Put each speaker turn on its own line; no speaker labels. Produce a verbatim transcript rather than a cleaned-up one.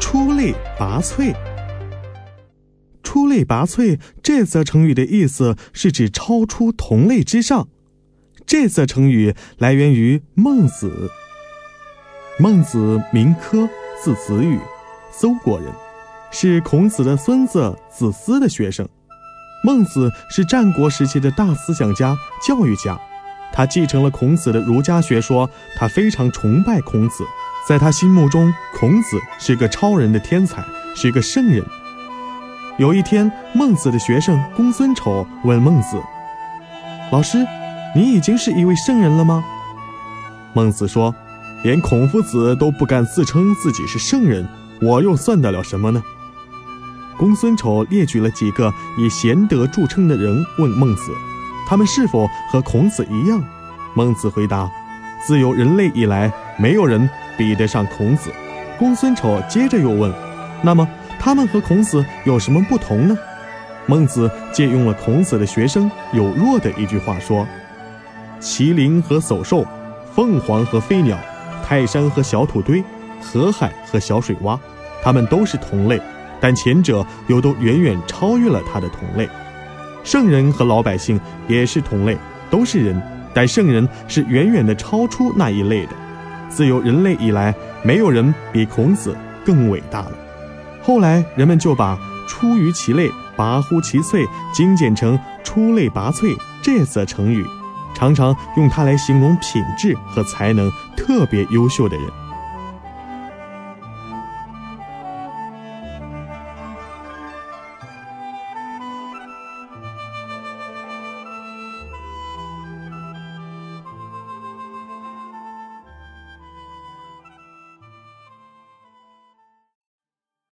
出类拔萃。出类拔萃这则成语的意思是指超出同类之上。这则成语来源于孟子。孟子名轲，字子羽，邹国人，是孔子的孙子子思的学生。孟子是战国时期的大思想家、教育家，他继承了孔子的儒家学说，他非常崇拜孔子，在他心目中，孔子是个超人的天才，是个圣人。有一天，孟子的学生公孙丑问孟子：“老师，你已经是一位圣人了吗？”孟子说：“连孔夫子都不敢自称自己是圣人，我又算得了什么呢？”公孙丑列举了几个以贤德著称的人，问孟子，他们是否和孔子一样？孟子回答：“自有人类以来，没有人比得上孔子。”公孙丑接着又问：“那么他们和孔子有什么不同呢？”孟子借用了孔子的学生有若的一句话说：“麒麟和叟兽，凤凰和飞鸟，泰山和小土堆，河海和小水洼，他们都是同类，但前者又都远远超越了他的同类。圣人和老百姓也是同类，都是人，但圣人是远远的超出那一类的。自有人类以来，没有人比孔子更伟大了。”后来人们就把出于其类，拔乎其萃精简成出类拔萃这则成语，常常用它来形容品质和才能特别优秀的人。